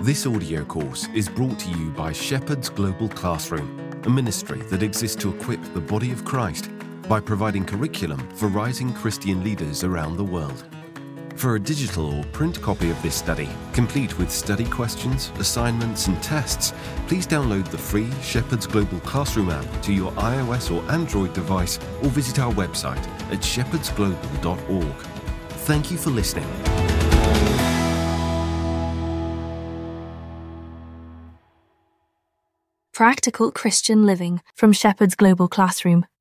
This audio course is brought to you by Shepherd's Global Classroom, a ministry that exists to equip the body of Christ by providing curriculum for rising Christian leaders around the world. For a digital or print copy of this study, complete with study questions, assignments and tests, please download the free Shepherd's Global Classroom app to your iOS or Android device or visit our website at shepherdsglobal.org. Thank you for listening. Practical Christian Living from Shepherd's Global Classroom.